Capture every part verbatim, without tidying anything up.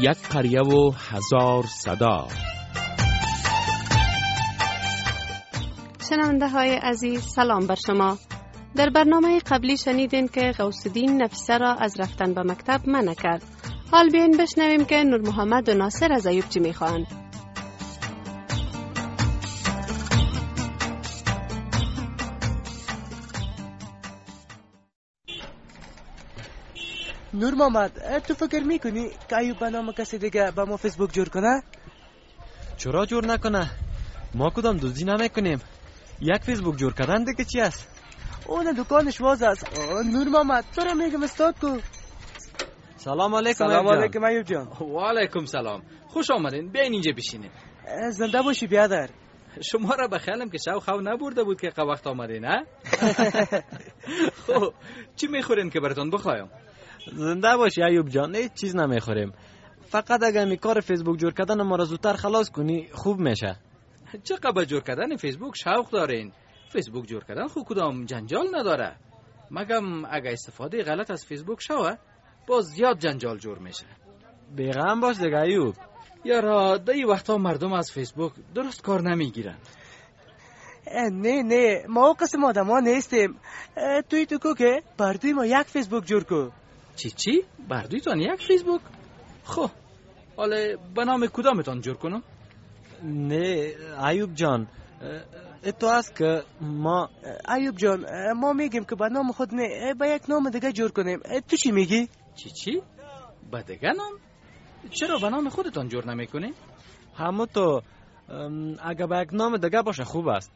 یک قریه و هزار صدا. شنونده های عزیز سلام بر شما. در برنامه قبلی شنیدین که غوث الدین نفیسه را از رفتن به مکتب منع کرد. حال بیاین بشنویم که نور محمد و ناصر از ایوب چی میخواهند. نور محمد، تو فکر میکنی که ایوب به نام کسی دیگه با ما فیسبوک جور کنه؟ چرا جور نکنه؟ ما کدام دزدی نمیکنیم. یک فیسبوک جور کردن دیگه چی است؟ اون دکانش واز است. نور محمد تو را میگم استاد کو. سلام علیکم. سلام علیکم ایوب جان. و علیکم سلام. خوش آمدین. بیاین اینجا بشینید. زنده باشی بیادر. شما را بخیالم که شو خو نبرده بود که که وقت آمدین ها؟ خب چی میخورین که براتون بخوایم؟ زنده باشی ایوب جان. هیچ چیز نمیخوریم. فقط اگر می کار فیسبوک جور کردن ما را زودتر خلاص کنی خوب میشه. چقدر با جور کردن فیسبوک شوق دارین؟ فیسبوک جور کردن خود کدام جنجال نداره. مگم اگه استفاده غلط از فیسبوک شوه باز زیاد جنجال جور میشه. بیغم باش دیگه ایوب. یارا دی وقتا مردم از فیسبوک درست کار نمیگیرن. نه نه ما قسم آدم ها نیستیم. توی تو کو که بردوی ما یک فیسبوک جور کو. چی چی؟ بردوی تان یک فیسبوک؟ خب حالا به نام کدامتان جور کنم؟ نه ایوب جان، اتو است که ما ایوب جان ما میگیم که به نام خود نه با یک نام دیگه جور کنیم. تو چی میگی؟ چی چی؟ با دیگه نام؟ چرا به نام خودتان جور نمیکنی؟ همو تو اگه با یک نام دیگه باشه خوب است.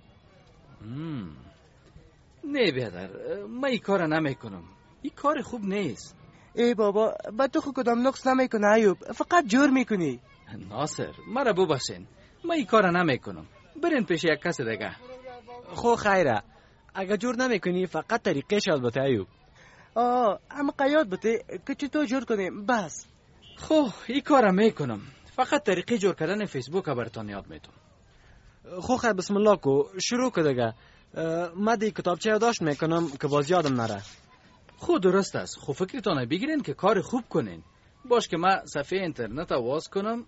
نه بیادر من این کار نمیکنم. این کار خوب نیست. ای بابا با تو خود کدام نقص نمیکنه ایوب، فقط جور میکنی. ناصر مرا ببخشین، من این کار نمیکنم. برین پیش یک کس دیگه. خو خیره، اگه جور نمیکنی فقط طریقش یاد بده ایوب. آه اما قیاد بده که چطور جور کنیم بس. خو این کار میکنم، فقط طریقه جور کردن فیسبوک براتون یاد میدم. خو خیر بسم الله کو شروع که دیگه. من دی کتابچه یادداشت میکنم که باز یادم نره. خود درست است. خب فکرتان بگیرین که کار خوب کنین. باش که من صفحه اینترنت رو باز کنم.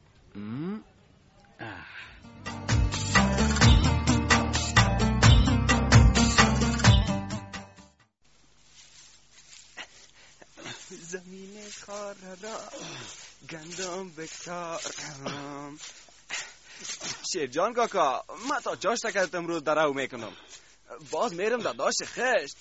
زمین کار را گندم بکارم. شیرجان کاکا من تا جاش تکرت امروز درو میکنم. باز میرم داداش خشت.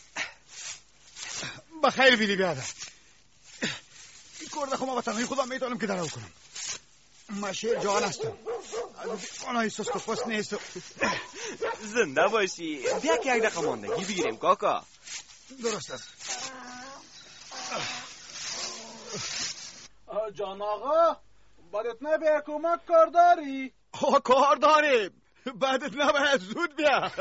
بخیر بیلی بیاده. این کرده خب ما به تنهایی خودم میتونم که درو کنم. من شیرجان هستم. آنها ایسوس که پس نیست. زنده باشی. بیا که یک دقیقه ماندگی بگیریم کاکا. درست است. جان آقا بدت نبیه کمک کار داری؟ آقا کار داریم، بدت نبیه زود بیا.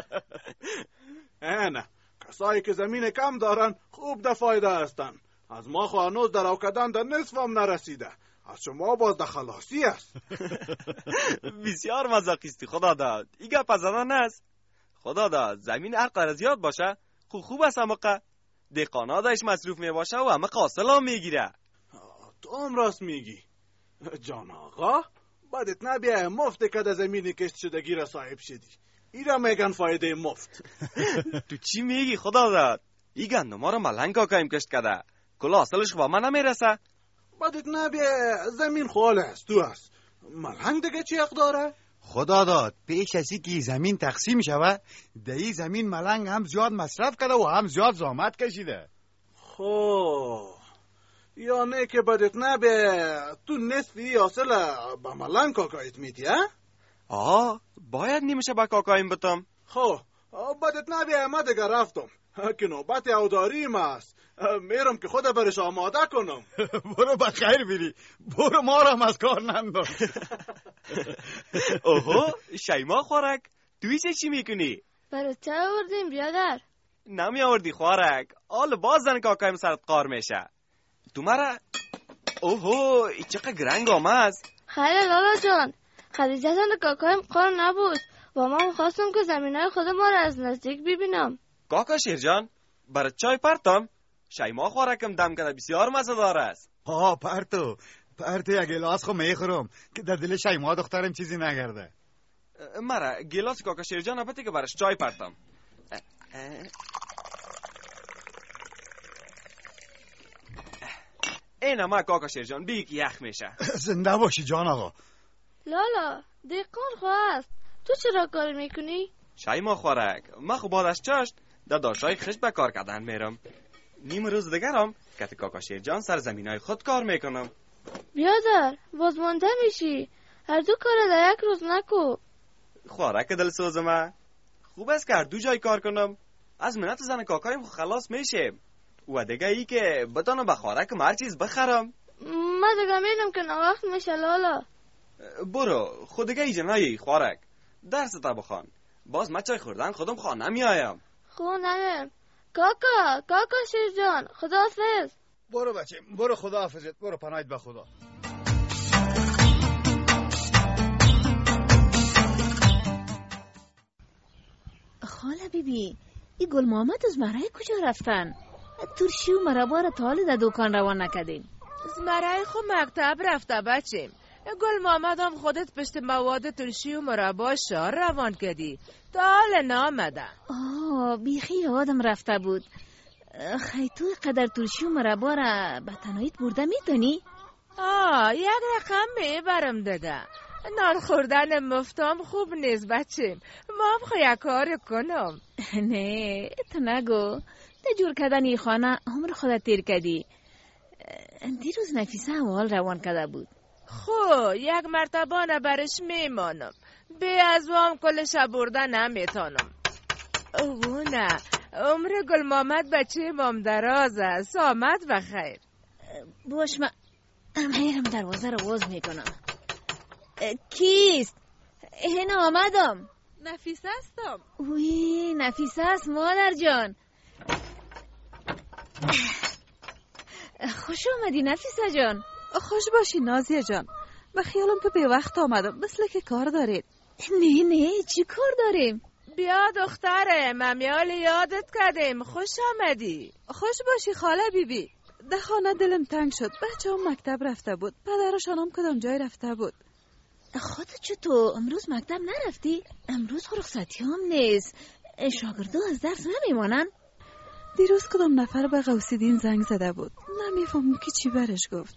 نه کسایی که زمین کم دارن خوب ده فایده هستن. از ما خوانوز در اوکدن در نصف هم نرسیده، از شما باز ده خلاصی است. بسیار مزاقیستی خدا داد. این گپ زدن است. خدا داد زمین هر قدر زیاد باشه خوب خوب است، همقه دهقانا داش مصروف می باشه و همه قاصل هم میگیره. تو هم راست میگی جان آقا. بدت نبیه مفت که ده زمین کشت شدگی را صاحب شدی. ایرا میگن فایده مفت. تو چی میگی خدا داد؟ ای گندم رو ملنگ کاکایم کشت کده، کلا اصلش با من نمیرسه. بدت نبیه زمین خاله است تو است. ملنگ دیگه چی حق داره؟ خدا داد پیش ازی که زمین تقسیم شوه ده ای زمین ملنگ هم زیاد مصرف کرده و هم زیاد زحمت کشیده. خب یعنی که بدت نبیه تو نصفی اصل با ملنگ کاکایت میدی ها؟ آه باید نیمشه با کاکایم بتم. خب بدت نبیه ما دیگه رفتم که نوبت اوداریم است. میرم که خود برش آماده کنم. برو بخیر بیری، برو ما را از کار ننداز. اوهو شیما خوارک توی چه چی میکنی؟ برای چه آوردیم بیادر؟ نمی آوردی خوارک، آل باز زن کاکایم سرت قار میشه. تو مرا اوهو ای چقدر گرنگ آمد. خیلی لالا جان، خدیجه زن کاکایم قار نبود و من خواستم که زمینای خود ما را از نزدیک ببینم. کاکا شیرجان برای چای پرتم؟ شیما خوارکم دم کنه بسیار مزه دار است. ها پرتو پرته یک گلاس خو میخورم که در دل شیما دخترم چیزی نگرده. مرا گلاس کاکا شیرجان بده که برش چای پرتم. اینا ما کاکا شیرجان بی که یخ میشه. زنده باشی جان آقا. لالا دقیقان خواست تو چرا کار میکنی؟ شیما خوارک ما خو بعد از چاشت در داشتای خشت به کار کردن میرم. نیم روز دیگرم که کاکا شیرجان سر زمینای خود کار میکنم. بیادر بازمانده میشی، هر دو کار در یک روز نکو. خوارک دل سوزمه خوب است که هر دو جای کار کنم. از منت زن کاکایم خلاص میشیم و دیگه ای که بتانم به خوارک هر چیز بخرم. ما دیگه میدم که نوقت میشه لالا. برو خود دیگه ایجا نایی خوارک درس تا بخوان. باز من چای خوردن خودم خانه میایم. خو نمیم کاکا کاکا شیرجان خداحافظ. برو بچه برو خداحافظت. برو پناهت به خدا. خاله بیبی ای گل محمد از مرای کجا رفتن؟ ترشی و مربا را تا حال در دکان روان نکدیم. از مرای خو مکتب رفته بچیم. گل محمد هم خودت پشت مواد ترشی و مربا شار روان کردی تا حال نامده. آه بیخی یادم رفته بود. خیلی تو قدر ترشی و مربا را به تنهاییت برده میتونی؟ آه یک رقم میبرم دیگه. نان خوردن مفتام خوب نیست بچیم. ما هم خواهی کار کنم. نه تو نگو. ده جور کردن ای خانه عمر خودت تیر کردی. دیروز نفیسه اول روان کرده بود. خو یک مرتبانه برش میمانم. بی از وام کلش برده نمیتانم. اوه نه عمر گل محمد بچه مام دراز است. آمد بخیر. باش من میرم دروازه رو باز میکنم. کیست؟ هنا آمدم. نفیسه هستم. اوی نفیسه است مادر جان. خوش آمدی نفیسه جان. خوش باشی نازیه جان. به خیالم که به وقت آمدم مثل که کار دارید. نه نه چی کار داریم؟ بیا دختره ممیال یادت کردیم. خوش آمدی. خوش باشی خاله بیبی. ده خانه دلم تنگ شد. بچه هم مکتب رفته بود. پدرشان هم کدام جای رفته بود. خودت چطور امروز مکتب نرفتی؟ امروز رخصتی هم نیست. شاگردا از درس نمیمانن؟ دیروز کدام نفر به غوثیدین زنگ زده بود. نمیفهمم که چی برش گفت.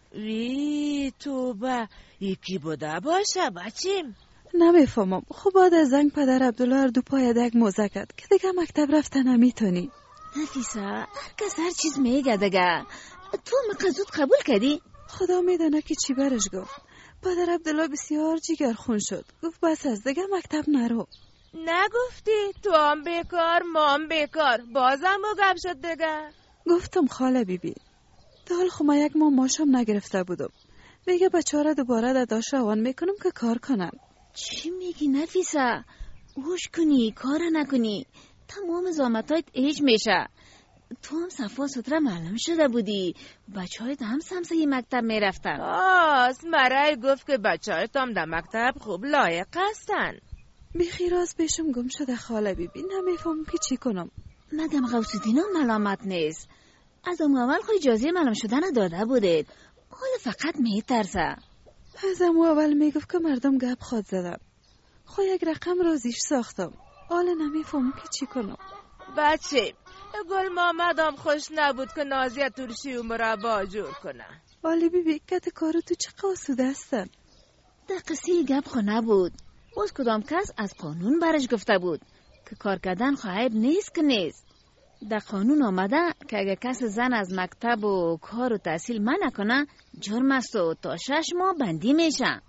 وی توبه یکی بوده باشه بچیم. نمیفهمم. خب بعد از زنگ پدر عبدالله هر دو پای دگ موزه کرد که دیگه مکتب رفته نمیتونی. نفیسه هر کس هر چیز میگه دیگه. تو مقصود قبول کردی؟ خدا میدونه که چی برش گفت. پدر عبدالله بسیار جیگر خون شد. گفت بس از دیگه مکتب نرو. نگفتی تو هم بیکار ما هم بیکار. بازم با گپ شد دیگه. گفتم خاله بیبی تا حال خو من یک ماه ماشم نگرفته بودم. میگه بچه را دوباره در داشت روان میکنم که کار کنن. چی میگی نفیسه؟ هوش کنی کار نکنی تمام زامتایت ایج میشه. تو هم صفا سوتره معلوم شده بودی. بچه هایت هم سمسه مکتب میرفتن. آه مرای گفت که بچه هایت هم در مکتب خوب لایق هستن. بیخی راز پیشم گم شده خاله بیبی. نمیفهم که چی کنم. مگم غوث‌الدین هم ملامت نیست. از اون اول خو اجازه معلوم شدن داده بودید. حالا فقط میترسه. از اون اول میگفت که مردم گپ خواد زدن. خو یک رقم رازیش ساختم. حالا نمیفهم که چی کنم. بچه گل محمد هم خوش نبود که نازیه ترشی و مربا جور کنه. حالا بیبی کت کارو تو چه قاصده هستن؟ در قصه گپ خو نبود. باز کدام کس از قانون برش گفته بود که کار کردن خواهیب نیست که نیست. در قانون آمده که اگه کس زن از مکتب و کار و تحصیل منع کنه جرم است و تا شش ماه بندی میشه.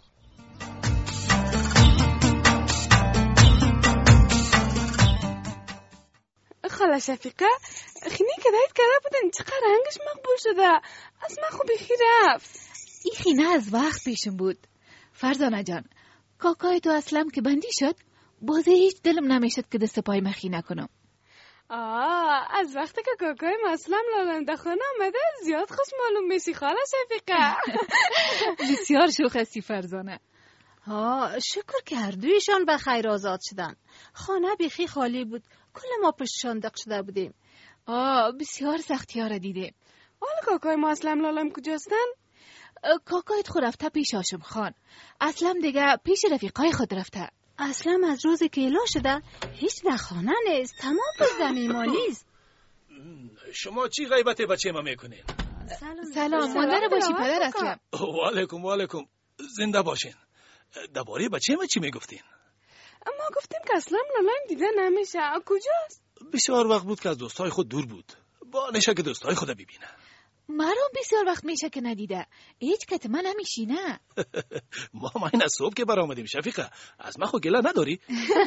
خاله شفیقه خینی که دایت کرده بودن چقدر رنگش مقبول شده. از من خوبی خی رفت. این خینه از وقت پیشم بود. فرزانه جان کاکای تو اصلم که بندی شد بازه هیچ دلم نمیشد که دست پای مخی نکنم. آه از وقتی که کاکای ما اصلم لالنده خانه آمده زیاد خوش معلوم میشی خاله شفیقه. بسیار شوخ هستی فرزانه. ها شکر که هر دویشان به خیر آزاد شدن. خانه بیخی خالی بود. کل ما پشتشان دق شده بودیم. آه بسیار سختی ها را دیدیم. حالا کاکای ما اصلم لالم کجاستن؟ کاکایت خود رفته پیش هاشم خان. اسلم دیگه پیش رفیقای خود رفته. اسلم از روز که ایلا شده هیچ در خانه نیست. تمام روز میمانی است. شما چی غیبت بچه ما میکنین؟ سلام, سلام. مادر باشی پدر اسلم. و علیکم و علیکم. زنده باشین. درباره بچه ما چی میگفتین؟ ما گفتیم که اسلم لالایم دیده نمیشه. کجاست؟ بسیار وقت بود که از دوستای خود دور بود. با نشه که دوستای خود ببینه. مرام بسیار وقت میشه که ندیده. هیچ کت من نمیشینه. ما ما این از صبح که برآمدیم شفیقه. از ما خود گله نداری؟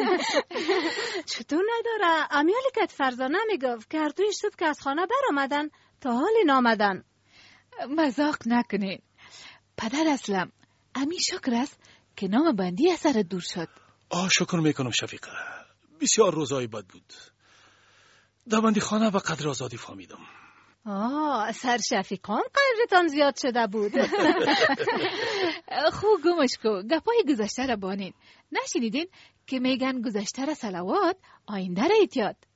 چطور نداره؟ امیالی کت فرزانه میگفت که هر دوی صبح که از خانه برآمدن تا حالی نامدن. مزاق نکنین. پدر اسلم امی شکر است که نام بندی اثر دور شد. آه شکر میکنم شفیقه. بسیار روزای بد بود. در بندی خانه به قدر آزادی فهمیدم. آه سرشفیقان قدرتان زیاد شده بود. خوب گمش کو. گپای گذشته را بانین. نشنیدین که میگن گذشته را صلوات آینده را ایتیاد.